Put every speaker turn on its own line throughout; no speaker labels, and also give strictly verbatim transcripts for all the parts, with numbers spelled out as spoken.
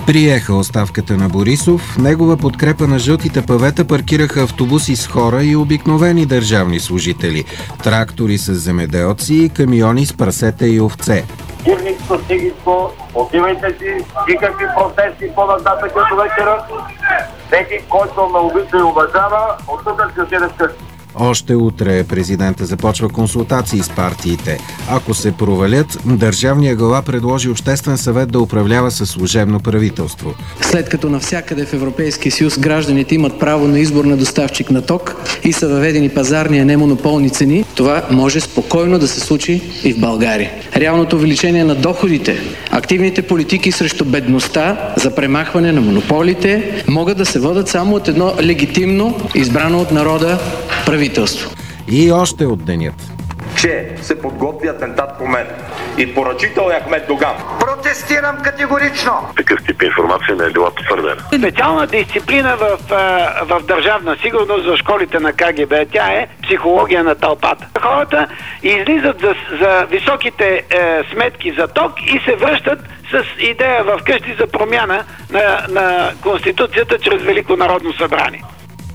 Приеха оставката на Борисов. Негова подкрепа на жълтите павета паркираха автобуси с хора и обикновени държавни служители, трактори с земеделци и камиони с прасета и овце.
Кирничко, Сигичко, отивайте си, никакви протести по-нататък като вечера. Всеки, който ме обича и уважава, от тук ще отиде вкъщи.
Още утре президента започва консултации с партиите. Ако се провалят, държавният глава предложи Обществен съвет да управлява със служебно правителство.
След като навсякъде в Европейския съюз гражданите имат право на избор на доставчик на ток и са въведени пазарни, а не монополни цени, това може спокойно да се случи и в България. Реалното увеличение на доходите, активните политики срещу бедността, за премахване на монополите могат да се водят само от едно легитимно, избрано от народа правителство.
И още от денят.
Че се подготви атентат по мен и поръчителният кмет Доган.
Протестирам категорично!
Такъв тип информация не е била потвърдена.
Специална дисциплина в, в държавна сигурност в школите на Ка Ге Бе. Тя е психология на тълпата. Хората излизат за, за високите е, сметки за ток и се връщат с идея в къщи за промяна на, на Конституцията чрез Велико народно събрание.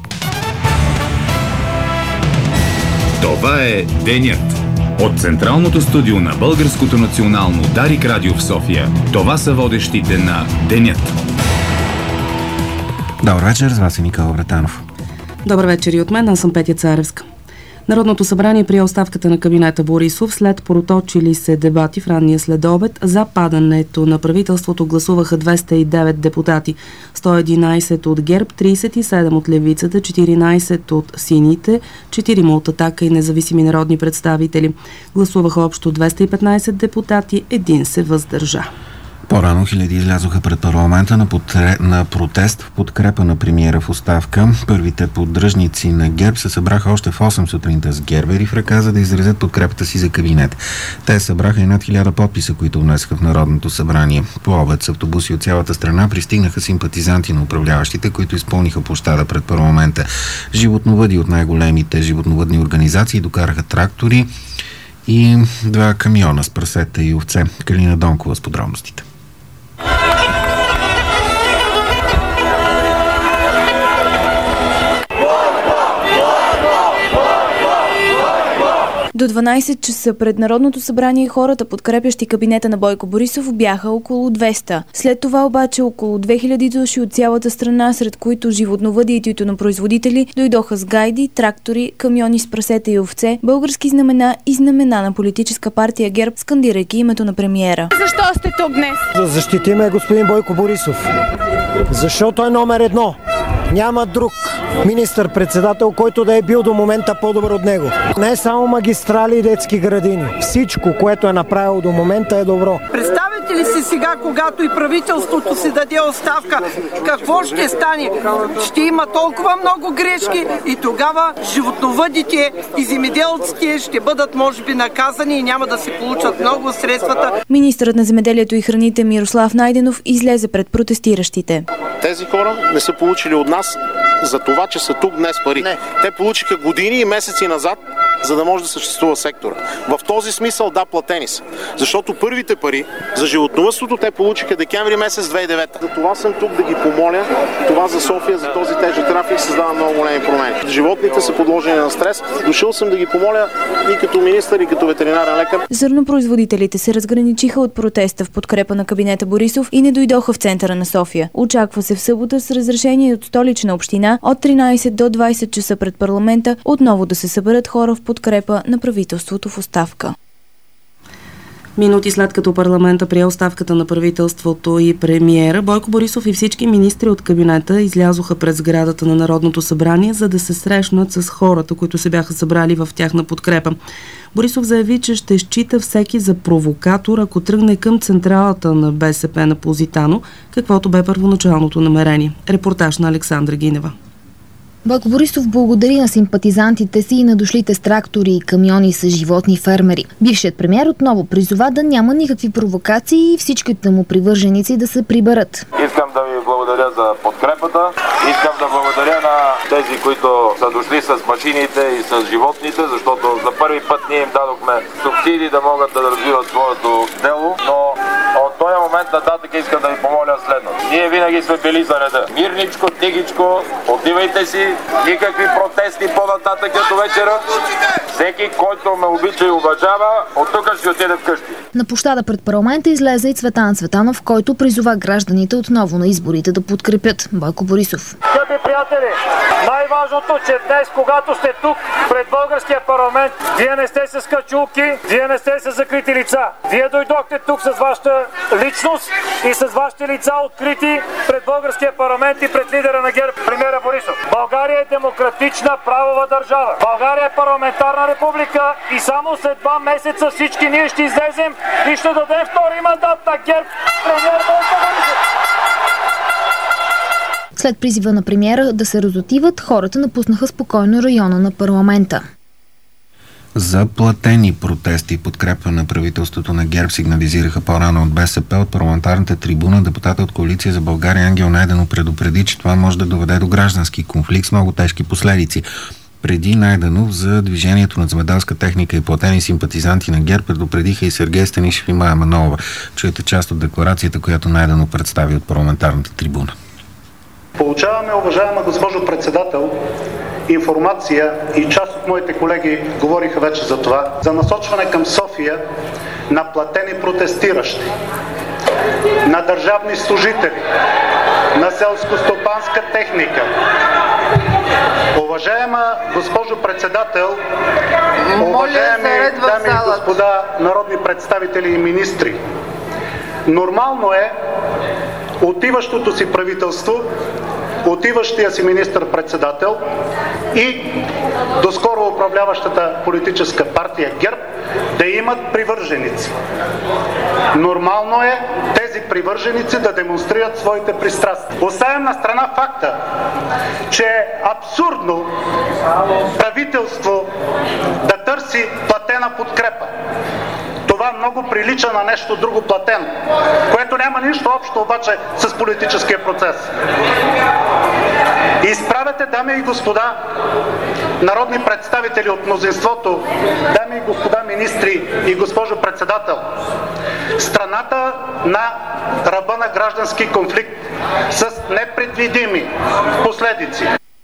Това е Денят. От Централното студио на Българското национално Дарик Радио в София. Това са водещите на Денят.
Добър вечер, с вас е Никола Братанов.
Добър вечер и от мен, аз съм Петя Царевска. Народното събрание прие оставката на кабинета Борисов след проточили се дебати в ранния следобед. За падането на правителството гласуваха двеста и девет депутати, сто и единайсет от ГЕРБ, трийсет и седем от Левицата, четиринайсет от Сините, четирима от Атака и независими народни представители. Гласуваха общо двеста и петнайсет депутати, един се въздържа.
По-рано хиляди излязоха пред парламента на, потре... на протест в подкрепа на премиера в оставка. Първите поддръжници на ГЕРБ се събраха още в осем сутринта с гербери в ръка, за да изразят подкрепата си за кабинет. Те събраха и над хиляда подписа, които внесаха в Народното събрание. По обед с автобуси от цялата страна пристигнаха симпатизанти на управляващите, които изпълниха площада пред парламента. Животновъди от най-големите животновъдни организации докараха трактори и два камиона с прасета и овце. Калина Донкова с подробностите.
До дванайсет часа пред Народното събрание хората, подкрепящи кабинета на Бойко Борисов, бяха около двеста. След това обаче около две хиляди души от цялата страна, сред които животновъди и тютюнопроизводители, дойдоха с гайди, трактори, камиони с прасета и овце, български знамена и знамена на политическа партия ГЕРБ, скандирайки името на премиера.
Защо сте тук днес?
Да защитиме господин Бойко Борисов. Защото е номер едно. Няма друг министър-председател, който да е бил до момента по-добър от него. Не само магистрали и детски градини. Всичко, което е направил до момента, е добро.
Представете ли си сега, когато и правителството си даде оставка, какво ще стане? Ще има толкова много грешки и тогава животновъдите и земеделците ще бъдат, може би, наказани и няма да се получат много средствата.
Министърът на земеделието и храните Мирослав Найденов излезе пред протестиращите.
Тези хора не са получили от нас за това, че са тук днес пари. Не. Те получиха години и месеци назад, за да може да съществува сектора. В този смисъл, да, платени са. Защото първите пари за животновъдството те получиха декември месец две хиляди и девета. За това съм тук да ги помоля. Това за София, за този тежък трафик създава много големи промени. Животните са подложени на стрес. Дошъл съм да ги помоля и като министър, и като ветеринарен лекар.
Зърнопроизводителите се разграничиха от протеста в подкрепа на кабинета Борисов и не дойдоха в центъра на София. Очаква се в събота с разрешение от Столична община от тринайсет до двайсет часа пред парламента отново да се съберат хора в подкрепа на правителството в оставка.
Минути след като парламента прие оставката на правителството и премиера, Бойко Борисов и всички министри от кабинета излязоха пред сградата на Народното събрание, за да се срещнат с хората, които се бяха събрали в тяхна подкрепа. Борисов заяви, че ще счита всеки за провокатор, ако тръгне към централата на Бе Се Пе на Позитано, каквото бе първоначалното намерение. Репортаж на Александра Гинева.
Бойко Борисов благодари на симпатизантите си и на дошлите с трактори и камиони с животни фермери. Бившият премиер отново призова да няма никакви провокации и всичките му привърженици да се приберат.
Искам да ви благодаря за подкрепата. Искам да благодаря на тези, които са дошли с машините и с животните, защото за първи път ние им дадохме субсидии да могат да развиват своето дело, но от този момент
момент нататък искам да ви помоля следното. Ние винаги сме били за реда. Мирничко, тигичко, отивайте си, никакви протести по-нататък до вечера. Всеки, който ме обича и уважава, от тук ще отиде вкъщи.
На площада пред парламента излезе и Цветан Цветанов, който призова гражданите отново на изборите да подкрепят Бойко Борисов.
Скъпи приятели, най-важното, че днес, когато сте тук пред българския парламент, вие не сте с качулки, вие не сте с закрити лица. Вие дойдохте тук с вашата личност и с вашите лица открити пред българския парламент и пред лидера на ГЕРБ, премиера Борисов. България е демократична правова държава. България е парламентарна република и само след два месеца всички ние ще излезем и ще дадем втори мандат на ГЕРБ, премиер Бойко Борисов.
След призива на премиера да се разотиват, хората напуснаха спокойно района на парламента.
За платени протести и подкрепа на правителството на ГЕРБ сигнализираха по-рано от БСП. От парламентарната трибуна депутата от Коалиция за България Ангел Найденов предупреди, че това може да доведе до граждански конфликт с много тежки последици. Преди Найденов за движението на земеделска техника и платени симпатизанти на ГЕРБ предупредиха и Сергей Станишев и Мая Манолова. Чуете част от декларацията, която Найденов представи от парламентарната трибуна.
Получаваме, уважаема госпожо председател, информация и част от моите колеги говориха вече за това, за насочване към София на платени протестиращи, на държавни служители, на селскостопанска техника. Уважаема госпожо председател, уважаеми дами и господа народни представители и министри, нормално е отиващото си правителство, отиващия си министър-председател и доскоро управляващата политическа партия ГЕРБ да имат привърженици. Нормално е тези привърженици да демонстрират своите пристрастия. Оставям на страна факта, че е абсурдно правителство да търси платена подкрепа. Това много прилича на нещо друго платено, което няма нищо общо обаче с политическия процес. Изправяте, дами и господа, народни представители от мнозинството, дами и господа министри и госпожо председател, страната на ръба на граждански конфликт с непредвидими последици.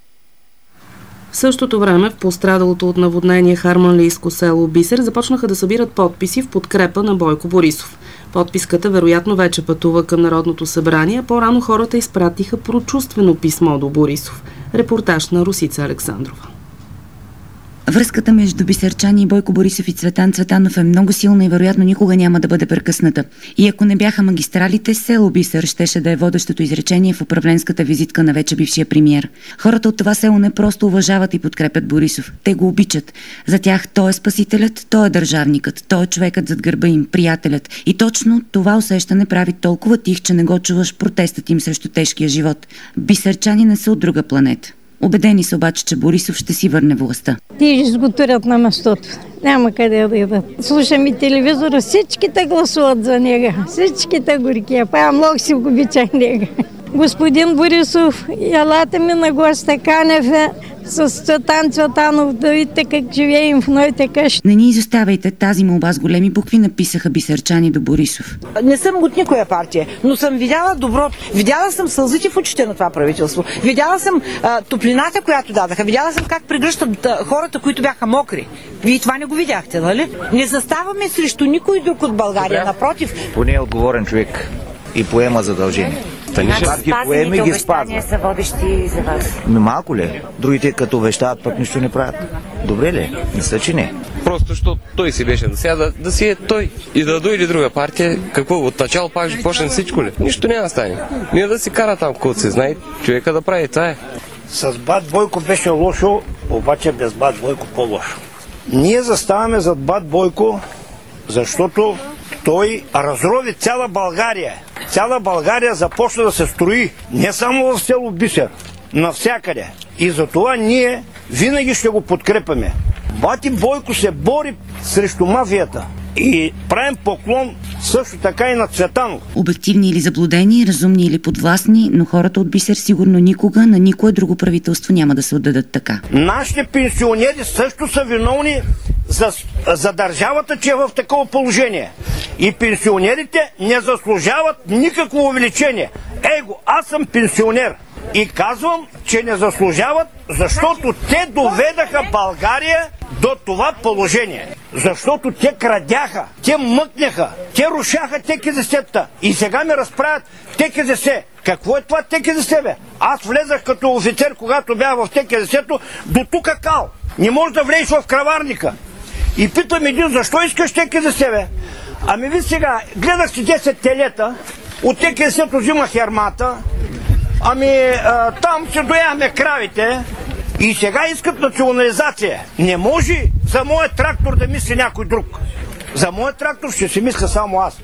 В същото време в пострадалото от наводнение харманлийско село Бисер започнаха да събират подписи в подкрепа на Бойко Борисов. Подписката вероятно вече пътува към Народното събрание, а по-рано хората изпратиха прочувствено писмо до Борисов. Репортаж на Русица Александрова.
Връзката между бисерчани и Бойко Борисов и Цветан Цветанов е много силна и вероятно никога няма да бъде прекъсната. И ако не бяха магистралите, село Бисер щеше да е водещото изречение в управленската визитка на вече бившия премиер. Хората от това село не просто уважават и подкрепят Борисов. Те го обичат. За тях той е спасителят, той е държавникът, той е човекът зад гърба им, приятелят. И точно това усещане прави толкова тих, че не го чуваш протестът им срещу тежкия живот. Бисерчани не са от друга планета. Убедени са обаче, че Борисов ще си върне властта.
Ти ще го турят на местото. Няма къде да идат. Слушам и телевизора, всичките гласуват за него. Всичките горки. А много си го обичах него. Господин Борисов, елате ми на госта Канев с Цветан Цветанов, да видите как живеем в новите къщи.
Не ни изоставайте, тази молба с големи букви написаха бисерчани до Борисов.
Не съм от никоя партия, но съм видяла добро. Видяла съм сълзите в очите на това правителство. Видяла съм а, топлината, която дадаха. Видяла съм как прегръщат а, хората, които бяха мокри. Вие това не го видяхте, нали? Не заставаме срещу никой друг от България, добре. Напротив.
Поне е отговорен човек и поема задължения. Станишев ги поеме и ги спазва.
Са водещи за вас.
Ми малко ли? Другите като обещават, пък нищо не правят. Добре ли? Мисля, че не.
Просто защото той си беше да сега да, да си е той и да дойде друга партия, какво от начало пак ще почне всичко ли? Нищо няма да стане. Ние да си кара там, когато се знае, човека да прави, това е.
С Бат Бойко беше лошо, обаче без Бат Бойко по-лошо. Ние заставаме зад Бат Бойко, защото той разрови цяла България. Цяла България започна да се строи. Не само в село Бисер, навсякъде. И затова ние винаги ще го подкрепяме. Бати Бойко се бори срещу мафията. И правим поклон също така и на Цветанов.
Обективни или заблудени, разумни или подвластни, но хората от Бисер сигурно никога на никое друго правителство няма да се отдадат така.
Нашите пенсионери също са виновни за, за държавата, че е в такова положение. И пенсионерите не заслужават никакво увеличение. Его, аз съм пенсионер и казвам, че не заслужават, защото те доведаха България до това положение. Защото те крадяха, те мъкняха, те рушаха ТКЗС-та и сега ме разправят ТКЗС. Какво е това ТКЗС, бе? Аз влезах като офицер, когато бях в ТКЗС-то, до тука кал. Не може да влезеш в краварника. И питам един, защо искаш ТКЗС, бе? Ами ви сега, гледах си десет телета, от ТКЗС-то взимах ярмата, ами а, там се дояваме кравите и сега искат национализация. Не може за моят трактор да мисли някой друг. За моят трактор ще си мисля само аз.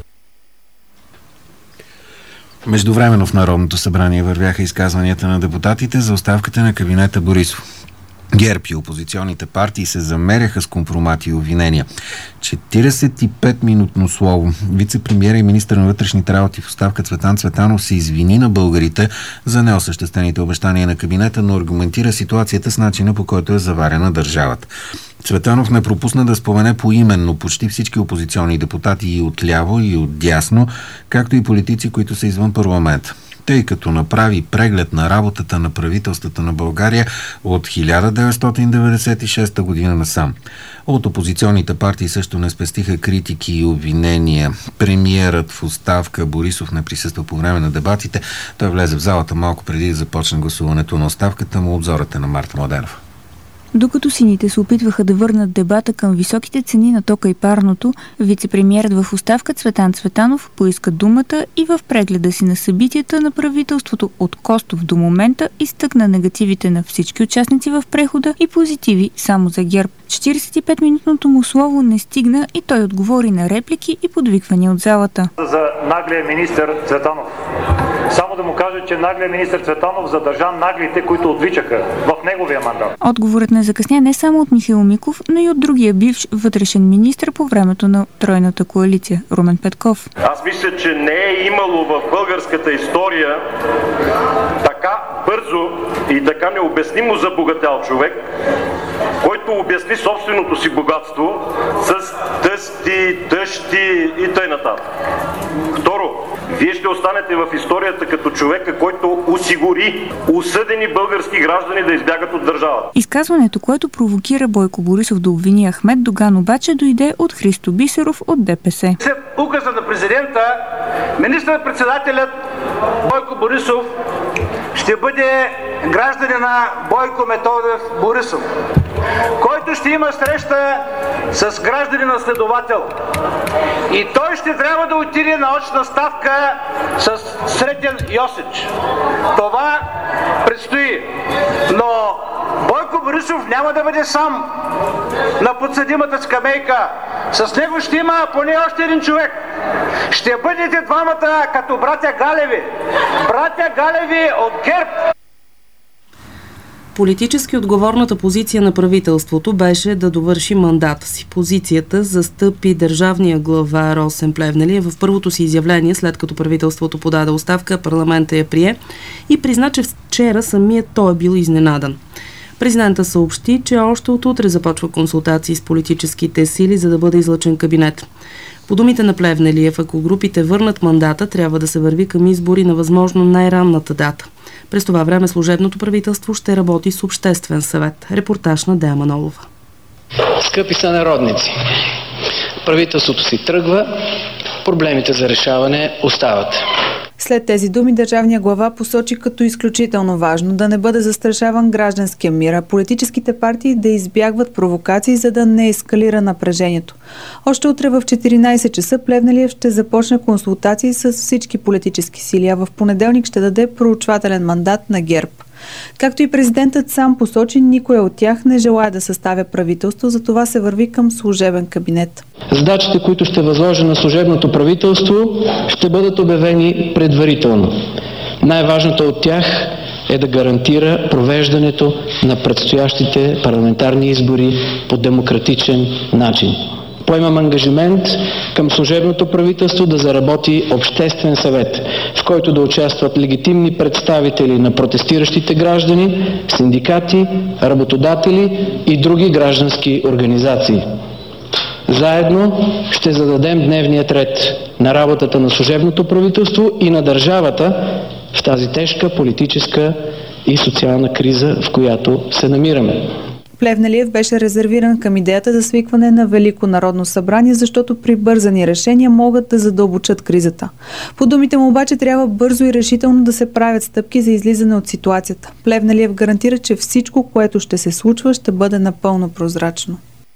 Междувременно в Народното събрание вървяха изказванията на депутатите за оставката на кабинета Борисов. ГЕРБ и опозиционните партии се замеряха с компромати и обвинения. четиридесет и пет минутно слово. Вице-премиера и министър на вътрешните работи в оставка Цветан Цветанов се извини на българите за неосъществените обещания на кабинета, но аргументира ситуацията с начина, по който е заварена държавата. Цветанов не пропусна да спомене поименно почти всички опозиционни депутати и отляво, и отдясно, както и политици, които са извън парламента, тъй като направи преглед на работата на правителствата на България от хиляда деветстотин деветдесет и шеста година насам. От опозиционните партии също не спестиха критики и обвинения. Премиерът в оставка Борисов не присъства по време на дебатите. Той влезе в залата малко преди да започне гласуването на оставката му. Обзорът е на Марта Младенова.
Докато сините се опитваха да върнат дебата към високите цени на тока и парното, вице-премиерът в оставка Цветан Цветанов поиска думата и в прегледа си на събитията на правителството от Костов до момента изтъкна негативите на всички участници в прехода и позитиви само за ГЕРБ. четиридесет и пет минутното му слово не стигна и той отговори на реплики и подвиквания от залата.
За наглия министър Цветанов. Само да му кажа, че наглия министър Цветанов задържа наглите, които отвичаха в неговия мандат.
Отговорът не закъсня не само от Михаил Миков, но и от другия бивш вътрешен министър по времето на тройната коалиция Румен Петков.
Аз мисля, че не е имало в българската история така бързо и така необяснимо забогатял човек, който обясни собственото си богатство с тъсти, тъщи и т.н. Второ, вие ще останете в историята като човека, който осигури осъдени български граждани да избягат от държавата.
Изказването, което провокира Бойко Борисов да обвини Ахмед Доган, обаче дойде от Христо Бисеров от ДПС.
След указа на президента, министър-председателят Бойко Борисов ще бъде гражданина Бойко Методиев Борисов, който ще има среща с гражданина следовател. И той ще трябва да отиде на очна ставка с Сретен Йосич. Това предстои. Но Бойко Борисов няма да бъде сам на подсъдимата скамейка. С него ще има поне още един човек. Ще бъдете двамата като братя Галеви. Братя Галеви от ГЕРБ.
Политически отговорната позиция на правителството беше да довърши мандата си. Позицията застъпи държавния глава Росен Плевнелиев в първото си изявление, след като правителството подаде оставка, парламента я прие и призна, че вчера самият той е бил изненадан. Президента съобщи, че още от утре започва консултации с политическите сили, за да бъде излъчен кабинет. По думите на Плевнелиев, ако групите върнат мандата, трябва да се върви към избори на възможно най-ранната дата. През това време служебното правителство ще работи с обществен съвет. Репортаж на Дея Манолова.
Скъпи сънародници, правителството си тръгва, проблемите за решаване остават.
След тези думи държавния глава посочи като изключително важно да не бъде застрашаван гражданския мир, а политическите партии да избягват провокации, за да не ескалира напрежението. Още утре в четиринайсет часа Плевнелиев ще започне консултации с всички политически сили, а в понеделник ще даде проучвателен мандат на ГЕРБ. Както и президентът сам посочи, никой от тях не желая да съставя правителство, затова се върви към служебен кабинет.
Задачите, които ще възложи на служебното правителство, ще бъдат обявени предварително. Най-важната от тях е да гарантира провеждането на предстоящите парламентарни избори по демократичен начин. Поемам ангажимент към служебното правителство да заработи обществен съвет, в който да участват легитимни представители на протестиращите граждани, синдикати, работодатели и други граждански организации. Заедно ще зададем дневният ред на работата на служебното правителство и на държавата в тази тежка политическа и социална криза, в която се намираме.
Плевнелиев беше резервиран към идеята за свикване на Велико народно събрание, защото прибързани решения могат да задълбочат кризата. По думите му обаче трябва бързо и решително да се правят стъпки за излизане от ситуацията. Плевнелиев гарантира, че всичко, което ще се случва, ще бъде напълно прозрачно.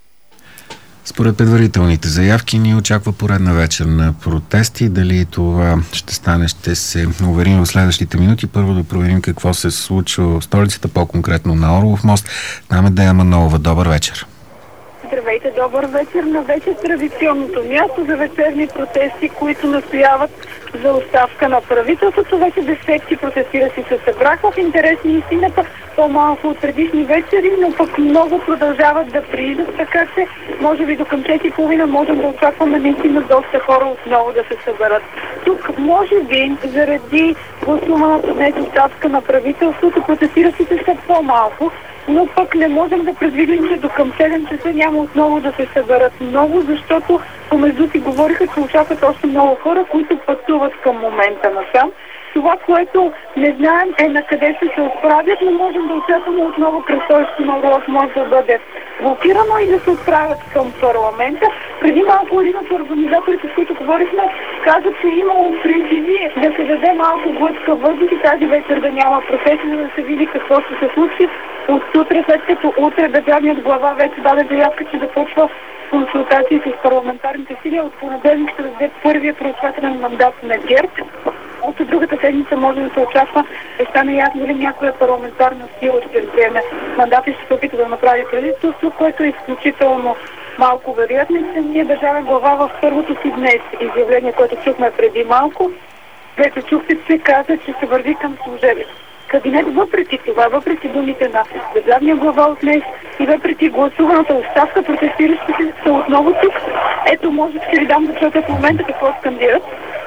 Според предварителните заявки ни очаква поредна вечер на протести. Дали това ще стане, ще се уверим в следващите минути. Първо да проверим какво се случва в столицата, по-конкретно на Орлов мост. Там е Дея Манолова. Добър вечер.
Здравейте, добър вечер на вече традиционното място за вечерни протести, които настояват за оставка на правителството. Вече десетки протестиращи се събраха. В интерес на истината по-малко от предишни вечери, но пък много продължават да приидат, така че може би до към четири и половина можем да очакваме наистина доста хора отново да се съберат. Тук може би заради гласуваната днес оставка на правителството протестиращите са по-малко, но пък не можем да предвидим, че до към седем часа няма отново да се съберат много, защото помежду си говориха, че очакват още много хора, които пътуват към момента насам. Това, което не знаем е на къде ще се отправят, но можем да очакваме отново кръстовището на Орлов може да бъде блокирано и да се отправят към парламента. Преди малко един от организаторите, с които говорихме, каза, че е имало призиви да се даде малко глътка въздух и тази вечер да няма протести, за да се види какво ще се случи от сутре, след като утре държавният глава вече даде заявка, че започва консултации с парламентарните сили. От понеделник ще даде първия проучвателен мандат на ГЕРБ. От другата седмица може да се очаква да стане ясно дали някоя парламентарна сила ще вземе мандат и ще се опита да направи правителство, което е изключително малко вероятно. И самия държавен глава в първото си днес изявление, което чухме преди малко, вече чухте, че каза, че се върви към служебен кабинет. Въпреки това, въпреки думите на държавния глава от днес и въпреки гласуваната оставка, протестиращите са отново тук. Ето, може ще ви дам да чуете в момента какво скандират.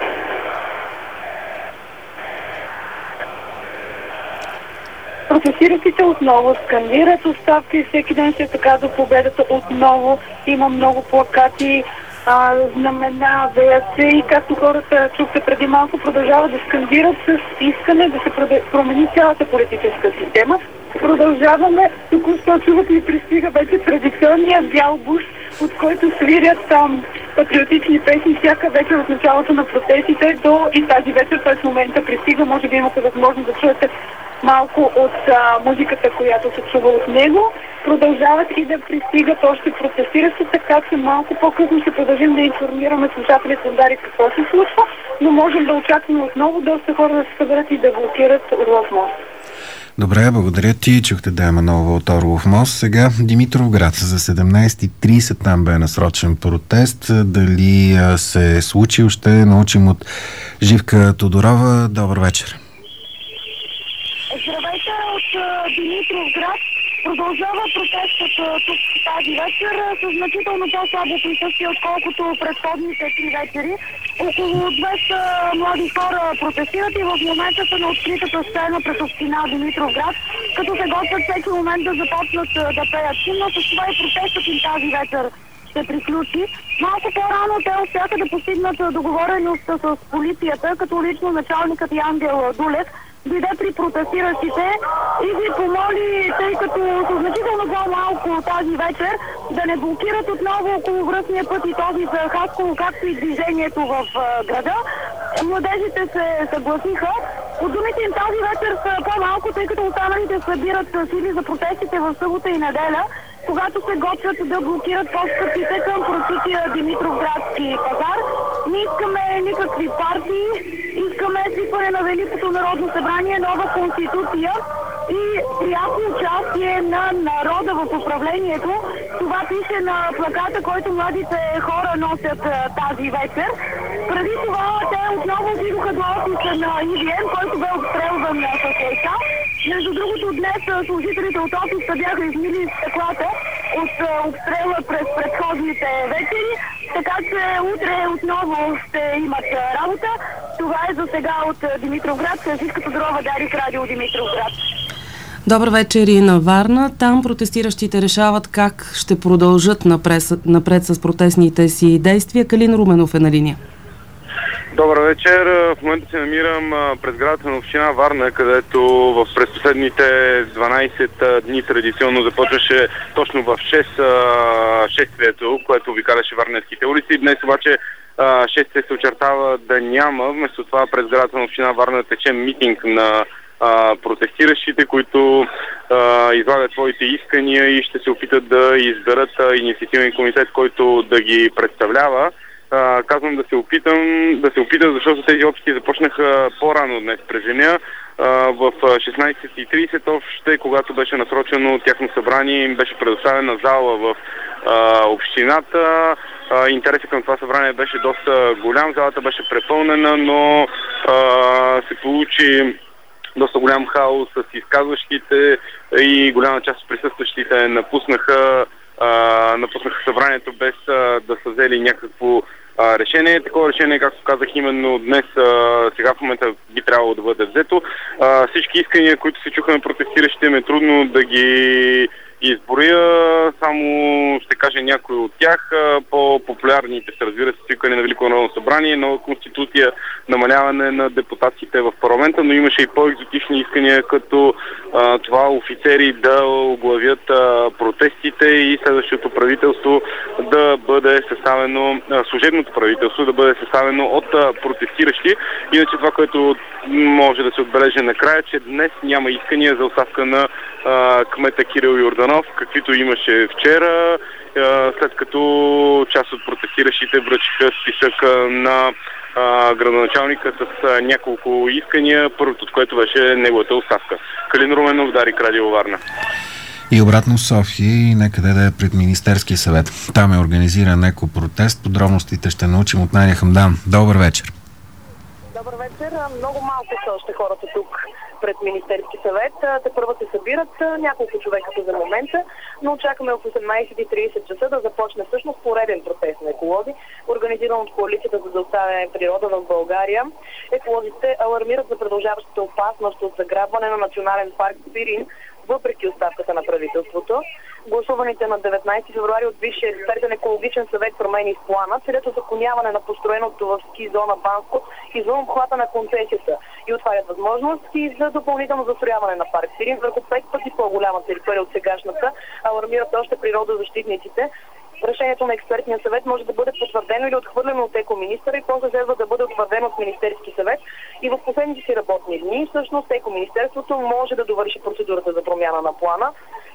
Протестиращите отново скандират оставки и всеки ден се така до победата отново. Има много плакати, а, знамена, веят се и както хората чухте преди малко продължават да скандират с искане да се промени цялата политическа система. Продължаваме, току-що чуват и пристига вече традиционния бял буш, от който свирят там патриотични песни всяка вечер от началото на протестите до и тази вечер, т.е. в момента пристига, може би имате възможност да чуете малко от а, музиката, която се чува от него. Продължават и да пристигат още протестиращи, така че малко по-късно ще продължим да информираме слушателите Дари какво се случва, но можем да очакваме отново доста хора да се съберат и да блокират Орлов мост.
Добре, благодаря ти. Чухте Дея Манолова от Орлов мост. Сега Димитровград за седемнайсет и трийсет там бе насрочен протест. Дали се е случил, ще научим от Живка Тодорова. Добър вечер.
Здравейте от Димитровград. Продължава протестът тук тази вечер с значително по-слабо присъствие, отколкото предходните три вечери. Около двеста млади хора протестират и в момента са на откритата сцена пред община Димитровград, като се готвят всеки момент да започнат да пеят химна. С това и протестът им тази вечер ще приключи. Малко по-рано те успяха да постигнат договореност с полицията, като лично началникът Ангел Дулев дойде при протестиращите и ги помоли, тъй като са значително по-малко тази вечер, да не блокират отново околовръстния път и този за Хасково, както и движението в града. Младежите се съгласиха. От думите им тази вечер са по-малко, тъй като останалите събират сили за протестите в събота и неделя, когато се готвят да блокират подстъпите към прочутия Димитровградски пазар. Не искаме никакви партии, искаме свикване на Великото народно събрание, нова конституция и пряко участие на народа в управлението. Това пише на плаката, който младите хора носят тази вечер. Преди това те отново отидоха до офиса на И Ви Ем, който бе обстрелван с ЕСА. Между другото, днес служителите от офиса бяха измили стъклата от обстрела през предходните вечери, така че утре отново ще имат работа. Това е за сега от Димитровград. Живка Тодорова, Дарик, Радио Димитровград.
Добър вечер и на Варна. Там протестиращите решават как ще продължат напред, напред с протестните си действия. Калин Руменов е на линия.
Добър вечер. В момента се намирам през градата на община Варна, където в през последните дванайсет дни традиционно започваше точно в шест шествието, което обикаляше варненските улици. Днес обаче шествие се очертава да няма. Вместо това през градата на община Варна тече митинг на протестиращите, които а, излагат своите искания и ще се опитат да изберат а, инициативен комитет, който да ги представлява. А, казвам да се опитам, да се опитам, защото тези опити започнаха по-рано днес през деня. В шестнайсет и трийсет още, когато беше насрочено тяхно събрание, им беше предоставена зала в а, общината. А, интересът към това събрание беше доста голям, залата беше препълнена, но а, се получи доста голям хаос с изказващите и голяма част от присъстващите напуснаха, а, напуснаха събранието без а, да са взели някакво а, решение. Такова решение, както казах, именно днес, а, сега в момента би трябвало да бъде взето. А, всички искания, които се чуха на протестиращите, ме е трудно да ги изборя, само ще кажа някои от тях. По-популярните са, разбира се, свикване на Велико народно събрание, нова конституция, намаляване на депутациите в парламента, но имаше и по-екзотични искания, като а, това офицери да оглавят а, протестите и следващото правителство да бъде съставено, а, служебното правителство да бъде съставено от а, протестиращи. Иначе това, което може да се отбележи накрая, че днес няма искания за оставка на а, кмета Кирил Йорданов, каквито имаше вчера, а, след като част от протестиращите връчиха списък на а, градоначалника с а, няколко искания, първото от което беше неговата оставка. Калин Руменов, Дарик, Радио Варна.
И обратно в София, некъде да е пред Министерския съвет. Там е организиран еко протест. Подробностите ще научим от Надя Хамдан. Добър вечер.
Добър вечер. Много малко са още хората тук пред Министерски съвет. Те първо се събират няколко човека за момента, но очакваме в осемнайсет и трийсет часа да започне всъщност пореден протест на еколози, организиран от Коалицията за зауставяне природа в България. Еколозите алармират за продължаващата опасност от заграбване на национален парк Пирин, въпреки оставката на правителството. Гласуваните на деветнайсети февруари от Висшия експертен екологичен съвет промени в плана целят узаконяване на построеното в ски зона Банско извън обхвата на концесията и отварят възможности за допълнително застрояване на парк Пирин върху пет пъти по-голяма територия от сегашната, алармират още природозащитниците. Решението на експертния съвет може да бъде потвърдено или отхвърлено от екоминистъра и после следва да бъде утвърдено от Министерски съвет. И в последните си работни дни всъщност екоминистерството може да довърши процедурата за промяна на плана.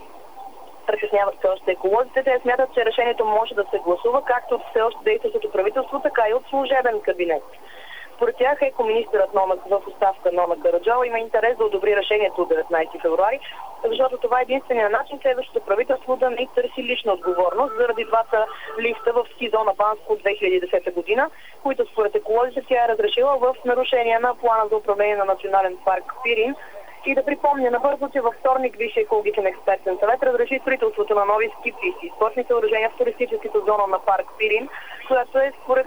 Притесняват се още еколозите. Те смятат, че решението може да се гласува както от все още действащото правителство, така и от служебен кабинет. Според тях екоминистърът в оставка Нона Караджова има интерес да одобри решението от деветнайсети февруари, защото това е единствения начин следващото правителство да не търси лична отговорност заради двата лифта в ски зона Банско от две хиляди и десета година, които според еколозите тя е разрешила в нарушение на плана за управление на национален парк Пирин. И да припомня набързо, че във вторник Висшия екологичен експертен съвет разреши строителството на нови ски писти и спортни съоръжения в туристическата зона на парк Пирин, която е според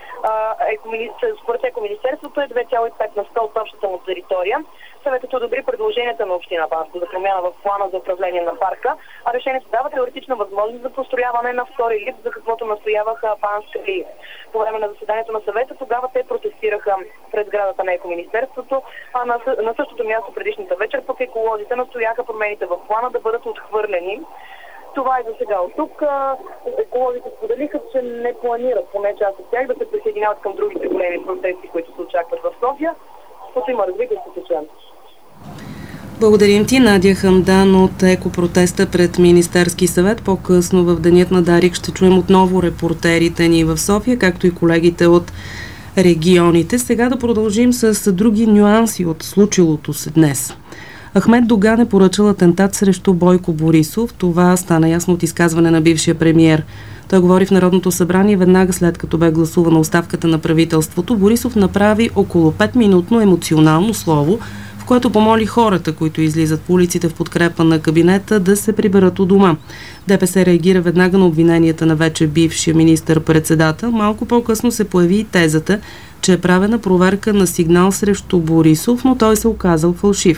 Според екоминистерството е две цяло и пет на сто от общата му територия. Съветът одобри предложенията на община Банско за промяна в плана за управление на парка, а решението дава теоретична възможност за построяване на втори лифт, за каквото настояваха Банска и. По време на заседанието на съвета тогава те протестираха пред сградата на екоминистерството, а на, на същото място предишната вечер пък еколозите настояха промените в плана да бъдат отхвърлени. Това е за сега от тук. Еколозите споделиха, че не планират, поне част от тях, да се присъединяват към другите големи протести, които се очакват в София. Като има развитие, ще се чуем.
Благодарим ти, Надя Хамдан от екопротеста пред Министерски съвет. По-късно в денят на Дарик ще чуем отново репортерите ни в София, както и колегите от регионите. Сега да продължим с други нюанси от случилото се днес. Ахмед Доган е поръчал атентат срещу Бойко Борисов. Това стана ясно от изказване на бившия премиер. Той говори в Народното събрание веднага след като бе гласувана оставката на правителството. Борисов направи около петминутно емоционално слово, в което помоли хората, които излизат по улиците в подкрепа на кабинета, да се приберат у дома. ДПС реагира веднага на обвиненията на вече бившия министър-председател. Малко по-късно се появи и тезата, че е правена проверка на сигнал срещу Борисов, но той се оказал фалшив.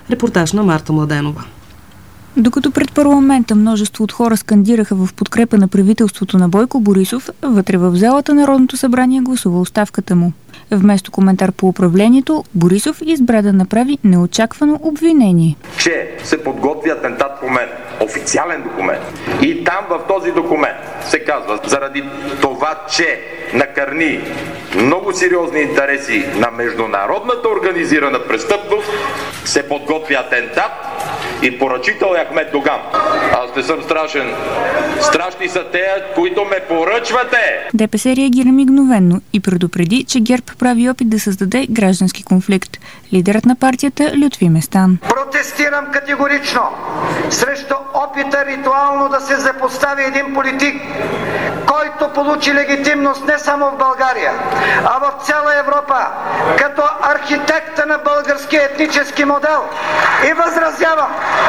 Репортаж на Марта Младенова.
Докато пред парламента множество от хора скандираха в подкрепа на правителството на Бойко Борисов, вътре в залата Народното събрание гласува оставката му. Вместо коментар по управлението, Борисов избра да направи неочаквано обвинение.
Че се подготви атентат в момент, официален документ. И там в този документ се казва, заради това, че накърни много сериозни интереси на международната организирана престъпност, се подготви атентат и поръчител е Ахмед Доган. Аз не съм страшен. Страшни са те, които ме поръчвате!
ДПС реагира мигновенно и предупреди, че ГЕРБ прави опит да създаде граждански конфликт. Лидерът на партията Лютви Местан.
Протестирам категорично срещу опита ритуално да се запостави един политик, който получи легитимност не само в България, а в цяла Европа, като архитекта на българския етнически модел. И възразявам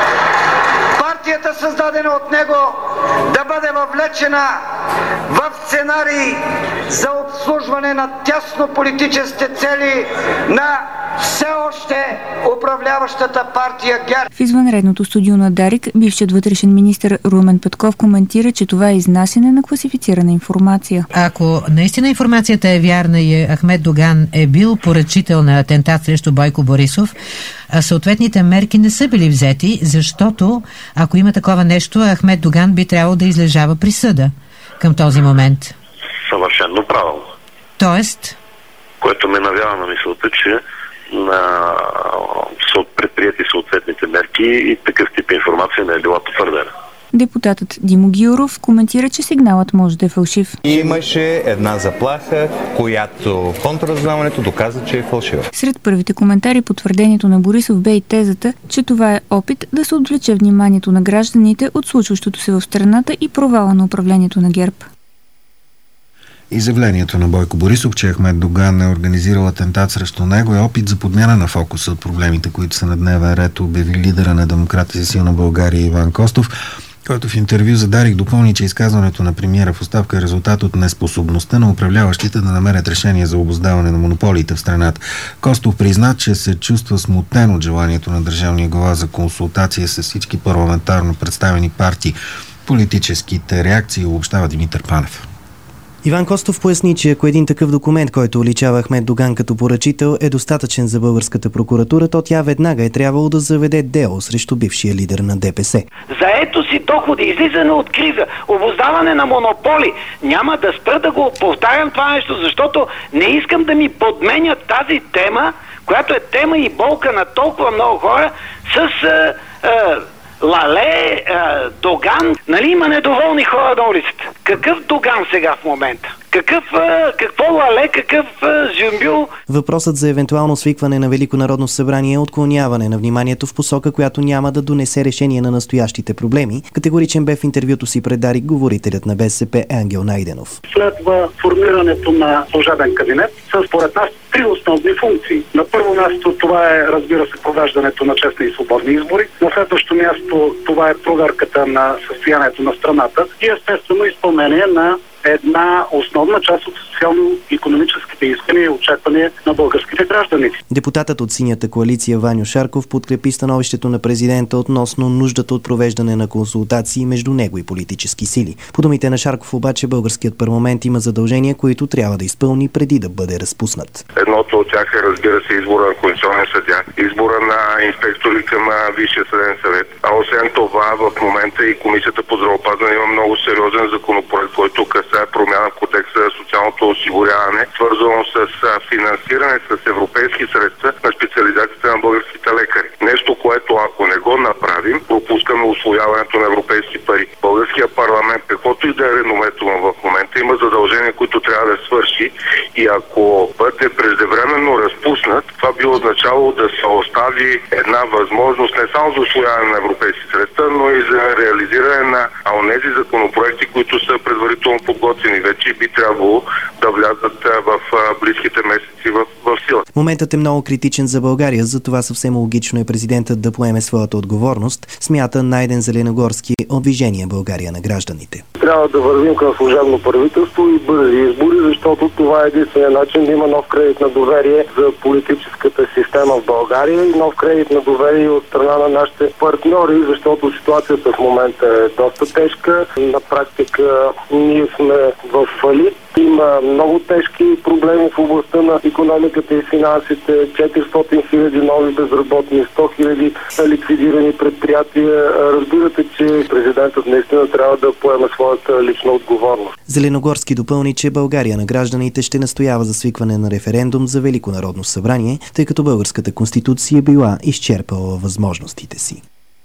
партията, създадена от него, да бъде въвлечена в сценарий за обслужване на тясно политическите цели на все още управляващата партия ГЕРБ.
В извънредното студио на Дарик, бившият вътрешен министър Румен Петков коментира, че това е изнасяне на класифицирана информация.
Ако наистина информацията е вярна и Ахмед Доган е бил поръчител на атентат срещу Бойко Борисов, съответните мерки не са били взети, защото ако има такова нещо, Ахмед Доган би трябвало да излежава присъда към този момент.
Съвършено правилно.
Тоест?
Което ме навява на мисълта, че на предприяти съответните мерки и такъв тип информация не е била потвърдена.
Депутатът Димо Гиоров коментира, че сигналът може да е фалшив.
Имаше една заплаха, която контрразузнаването доказа, че е фалшива.
Сред първите коментари по твърдението на Борисов бе и тезата, че това е опит да се отвлече вниманието на гражданите от случващото се в страната и провала на управлението на ГЕРБ.
Изявлението на Бойко Борисов, че Ахмед Доган е организирал атентат срещу него, е опит за подмяна на фокуса от проблемите, които са на дневен ред, обяви лидера на Демократи за силна България Иван Костов, който в интервю за Дарик допълни, че изказването на премиера в оставка е резултат от неспособността на управляващите да намерят решение за обуздаване на монополиите в страната. Костов призна, че се чувства смутен от желанието на държавния глава за консултация с всички парламентарно представени партии. Политическите реакции обобщава Димитър Панев.
Иван Костов поясни, че ако един такъв документ, който уличава Ахмед Доган като поръчител, е достатъчен за българската прокуратура, то тя веднага е трябвало да заведе дело срещу бившия лидер на ДПС.
За ето си доходи, излизане от криза, обуздаване на монополи. Няма да спра да го повтарям това нещо, защото не искам да ми подменят тази тема, която е тема и болка на толкова много хора, с... А, а, Лале, Доган, нали има недоволни хора на улицата? Какъв Доган сега в момента? Какъв, какво Лале, какъв Жумбю?
Въпросът за евентуално свикване на Велико народно събрание е отклоняване на вниманието в посока, която няма да донесе решение на настоящите проблеми. Категоричен бе в интервюто си пред Дарик говорителят на БСП Ангел Найденов.
Следва формирането на служебен кабинет с според нас три основни функции. На първо място това е, разбира се, провеждането на честни и свободни избори. На следващо място това е проверката на състоянието на страната и естествено изпълнение на една основна част от социално-икономическите искания и очаквания на българските граждани.
Депутатът от Синята коалиция Ваньо Шарков подкрепи становището на президента относно нуждата от провеждане на консултации между него и политически сили. По думите на Шарков обаче българският парламент има задължения, които трябва да изпълни преди да бъде разпуснат.
Едното от тях е, разбира се, избора на конституционен съдия, избора на инспектори към Висшия съдебен съвет. А освен това, в момента и Комисията по здравеопазване има много сериозен законопроект, който касае промяна в кодекса за социалното осигуряване, свързано с финансиране с европейски средства на специализацията на българските лекари. Нещо, което ако не го направим, пропускаме усвояването на европейски пари. Българския парламент, каквото и да е реномето в момента, има задължения, които трябва да свърши и ако бъде преждевременно разпуснат, това би означавало да се остави една възможност не само за усвояване на европейски средства, но и за реализиране на онези законопроекти, които са предварително подготвени вече и би трябвало да влязат в близките месеци в, в
в сила.
Моментът е много критичен за България, затова съвсем логично е президентът да поеме своята отговорност, смята Найден Зеленогорски от Движение България на гражданите.
Трябва да вървим към служебно правителство и бързи избори, защото това е единственият начин да има нов кредит на доверие за политическата система в България и нов кредит на доверие от страна на нашите партньори, защото ситуацията в момента е доста тежка. На практика ние сме в фалит. Има много тежки проблеми в областта на икономиката и финансите, четиристотин хиляди нови безработни, сто хиляди ликвидирани предприятия. Разбирате, че президентът наистина трябва да поеме своята лична отговорност.
Зеленогорски допълни, че България на гражданите ще настоява за свикване на референдум за Велико народно събрание, тъй като българската конституция била изчерпала възможностите си.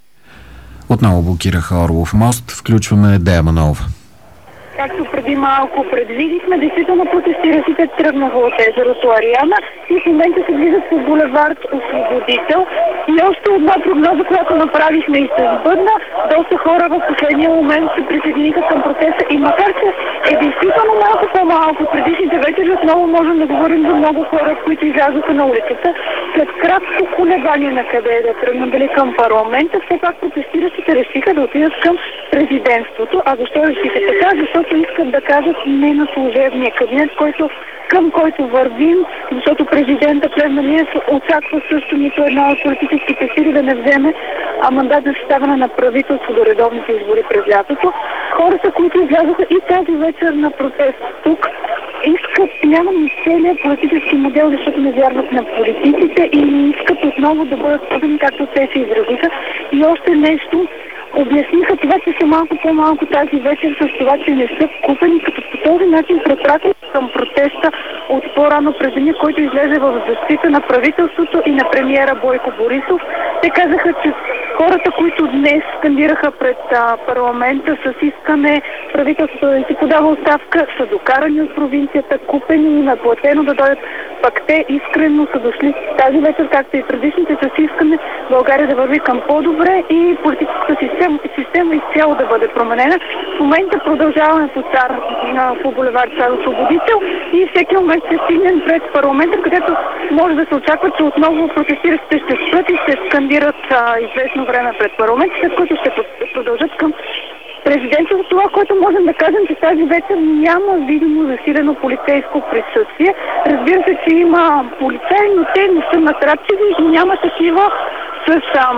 Отново блокираха Орлов мост. Включваме Дея Манолова.
Както преди малко предвидихме, действително протестиращите тръгнаха от езерото Ариана и в момента се движат по булевард Освободител. И още една прогноза, която направихме и се сбъдна, доста хора в последния момент се присъединиха към протеста и макар че е действително малко по-малко предишните вечери, отново можем да говорим за много хора, които излязоха на улицата. След кратко колебание на къде да тръгнат, дали към парламента, все пак протестиращите решиха да отидат към президентството. А защо решиха така? Защото искат да кажат не на служебния кабинет, който, към който вървим, защото президента Плевнелиев очаква също нито една от политическите сили да не вземе а мандат за съставяне на правителство до редовните избори през лятото. Хората, които излязоха и тази вечер на протест тук, искат няма и целият политически модел, защото не вярват на политиците и искат отново да бъдат съдени, както те се изразиха. И още нещо, обясниха това, че са малко по-малко тази вечер с това, че не са купени, като по този начин препратят към протеста от по-рано през деня, който излезе в защита на правителството и на премиера Бойко Борисов. Те казаха, че хората, които днес скандираха пред а, парламента с искане правителството да си подава оставка, са докарани от провинцията, купени и наплатено да дойдат. Пак те искрено са дошли тази вечер, както и предишните, с искане България да върви към по-добре и политическата система, система изцяло да бъде променена. В момента продължаваме по цар, по булевард Цар Освободител и всеки момент ще стигнем пред парламента, където може да се очаква, че отново протестиращите ще спрат и ще скандират а, известно време пред парламент, след което ще продължат към президента. За това, което можем да кажем, че тази вечер няма видимо засилено полицейско присъствие. Разбира се, че има полицаи, но те не са натрапчиви и няма такива с ам,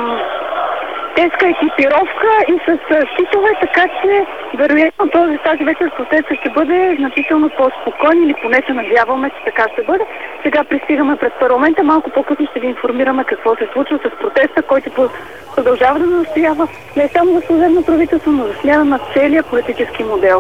тежка екипировка и с щитове, така че вероятно този тази вечер протестът ще бъде значително по-спокойен или поне се надяваме, че така ще бъде. Сега пристигаме пред парламента, малко по-късно ще ви информираме какво се случва с протеста, който продължава да настоява не само за служебно правителство, но за смяна на целия политически модел.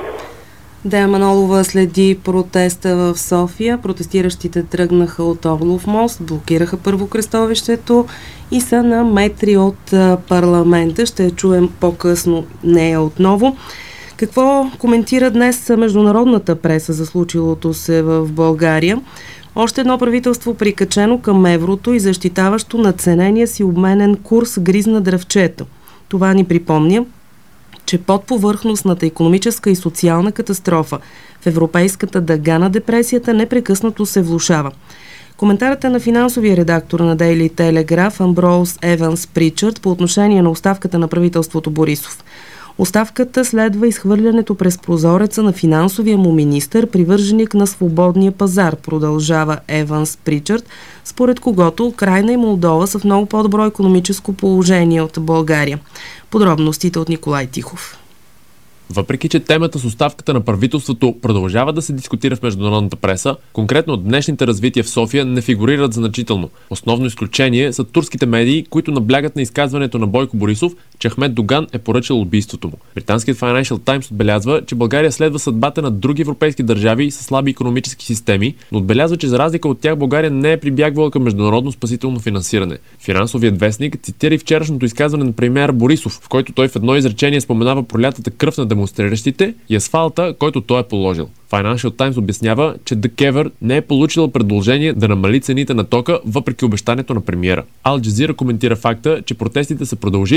Дея Манолова следи протеста в София. Протестиращите тръгнаха от Орлов мост, блокираха първо кръстовището и са на метри от парламента. Ще чуем по-късно нея отново. Какво коментира днес международната преса за случилото се в България? Още едно правителство прикачено към еврото и защитаващо надценения си обменен курс гризна дръвчето. Това ни припомня, че под повърхностната икономическа и социална катастрофа в европейската дъга на депресията непрекъснато се влошава. Коментарът е на финансовия редактор на Daily Telegraph Амброуз Еванс Причард по отношение на оставката на правителството Борисов. Оставката следва изхвърлянето през прозореца на финансовия му министър, привърженик на свободния пазар, продължава Еванс Причард, според когото Украйна и Молдова са в много по-добро икономическо положение от България. Подробностите от Николай Тихов.
Въпреки че темата с оставката на правителството продължава да се дискутира в международната преса, конкретно днешните развития в София не фигурират значително. Основно изключение са турските медии, които наблягат на изказването на Бойко Борисов, че Ахмед Доган е поръчал убийството му. Британският Financial Times отбелязва, че България следва съдбата на други европейски държави с слаби икономически системи, но отбелязва, че за разлика от тях България не е прибягвала към международно спасително финансиране. Финансовият вестник цитира и вчерашното изказване на премиера Борисов, в който той в едно изречение споменава пролятата кръв на демонстриращите и асфалта, който той е положил. Financial Times обяснява, че ДКЕВР не е получила предложение да намали цените на тока, въпреки обещанието на премиера. Ал Джазира коментира факта, че протестите са продължили в София,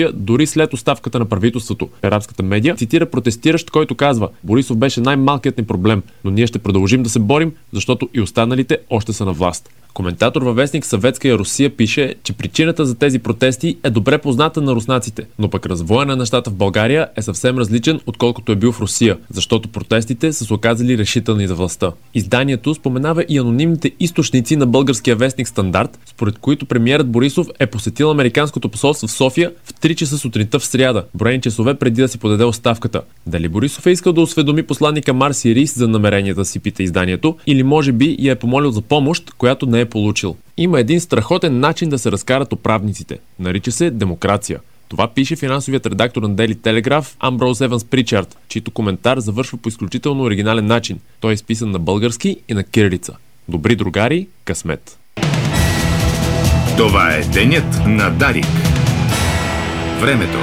София дори след оставката на правителството. Арабската медия цитира протестиращ, който казва: Борисов беше най-малкият ни проблем, но ние ще продължим да се борим, защото и останалите още са на власт. Коментатор във вестник Съветска Русия пише, че причината за тези протести е добре позната на руснаците, но пък развоя на нещата в България е съвсем различен, отколкото е бил в Русия, защото протестите са се оказали решителни за властта. Изданието споменава и анонимните източници на българския вестник Стандарт, според които премиерът Борисов е посетил американското посолство в София в три часа сутринта в сряда, броени часове преди да си подаде оставката. Дали Борисов е искал да осведоми посланника Марси Рис за намеренията си, пита изданието, или може би я е помолил за помощ, която не е получил. Има един страхотен начин да се разкарат управниците. Нарича се демокрация. Това пише финансовият редактор на Daily Telegraph Амброуз Еванс Причард, чийто коментар завършва по изключително оригинален начин. Той е изписан на български и на кирилица. Добри другари, късмет!
Това е денят на Дарик. Времето.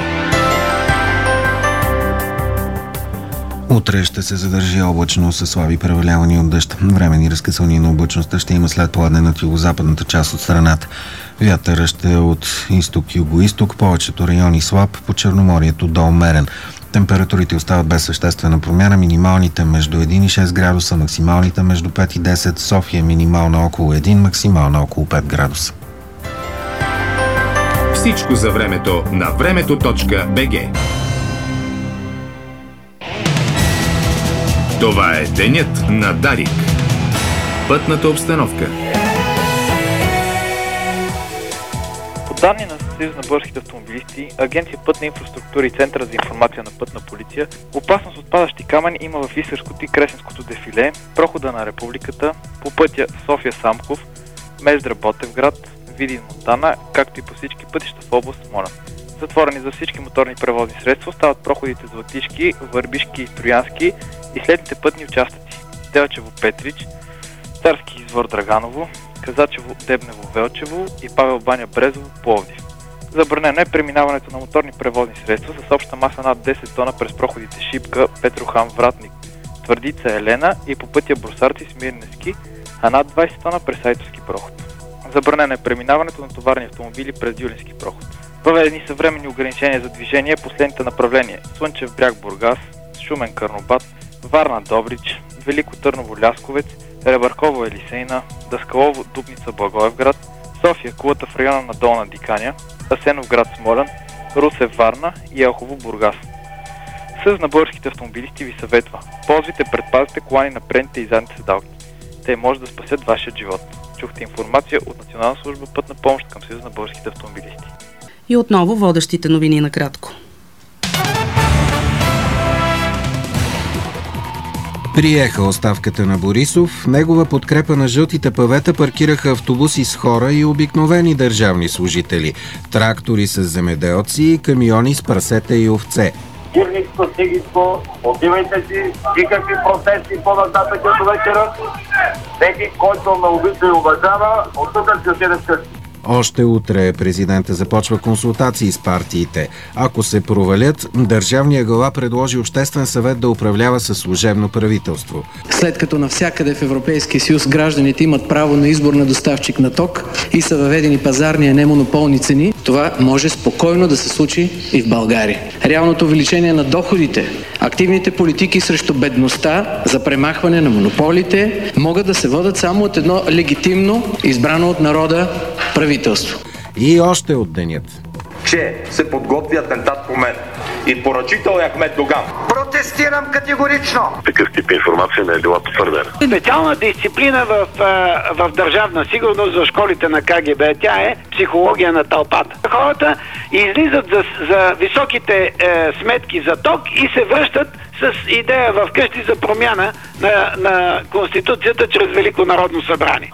Утре ще се задържи облачно със слаби превалявания от дъжд. Временни разкъсвания на облачността ще има след пладне над югозападната част от страната. Вятърът ще е от изток-юго-исток, повечето райони слаб, по Черноморието до умерен. Температурите остават без съществена промяна, минималните между един и шест градуса, максималните между пет и десет, София минимална около един, максимална около пет градуса.
Всичко за времето на времето точка бе же. Това е денят на Дарик. Пътната обстановка.
По данни на Съюз на българските автомобилисти, Агенция Пътна инфраструктура и Центъра за информация на Пътна полиция, опасност от падащи камъни има в Искърското и Кресенското дефиле, прохода на Републиката, по пътя София-Самков, Мездра-Ботевград, Видин-Монтана, както и по всички пътища в област Смолян. Затворени за всички моторни превозни средства стават проходите Златишки, Върбишки и Троянски и следните пътни участъци: Делчево-Петрич, Царски извор Драганово, Казачево-Дебнево-Велчево и Павел Баня Брезово Пловдив. Забранено е преминаването на моторни превозни средства с обща маса над десет тона през проходите Шипка, Петрохан, Вратник, Твърдица, Елена и по пътя Брусарци, Смирненски, а над двайсет тона през Айтовски проход. Забранено е преминаването на товарни автомобили през Дюлински проход. Въведени са временни ограничения за движение по следните направления: Слънчев бряг Бургас, Шумен Карнобат, Варна Добрич, Велико Търново Лясковец, Ребърково Елисейна, Даскалово Дупница Благоевград, София Кулата в района на Долна Диканя, Асеновград Смолян, Русе Варна и Елхово Бургас. Съюз на българските автомобилисти ви съветва: ползвайте предпазните колани на предните и задните седалки. Те може да спасят вашия живот. Чухте информация от Национална служба Пътна помощ към Съюз на българските автомобилисти.
И отново водещите новини накратко.
Приеха оставката на Борисов. Негова подкрепа на жълтите павета паркираха автобуси с хора и обикновени държавни служители, трактори с земеделци, камиони с прасета и овце.
Кирничко, Стигичко, отивайте си, никакви протести по-нататък до вечера. Всеки, който ме обича и уважава, от тук ще отиде вкъщи.
Още утре президента започва консултации с партиите. Ако се провалят, държавният глава предложи Обществен съвет да управлява със служебно правителство.
След като навсякъде в Европейския съюз гражданите имат право на избор на доставчик на ток и са въведени пазарни, а не монополни цени, това може спокойно да се случи и в България. Реалното увеличение на доходите, активните политики срещу бедността, за премахване на монополите могат да се водят само от едно легитимно, избрано от народа правителство.
И още от денят.
Че се подготви атентат по мен и поръчител е Ахмед Доган.
Протестирам категорично!
Такъв тип информация не е била потвърдена.
Специална дисциплина в, в държавна сигурност за школите на Ка Ге Бе. Тя е психология на тълпата. Хората излизат за, за високите е, сметки за ток и се връщат с идея в къщи за промяна на, на Конституцията чрез Велико народно събрание.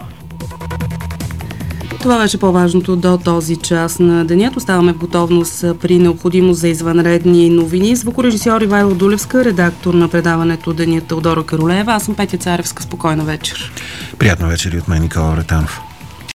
Това беше по-важното до този час на денят. Оставаме в готовност при необходимост за извънредни новини. Звукорежисьор Ивайло Дулевска, редактор на предаването Денят Теодора Каролева. Аз съм Петя Царевска. Спокойна вечер.
Приятна вечер и от мен, Никола Вратанов.